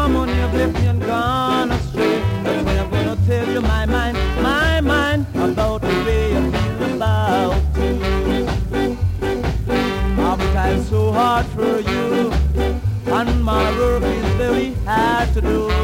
money have left me and gone astray. That's why I'm gonna tell you my mind about the way I feel about you. I've tried so hard for you, and my work is very hard to do.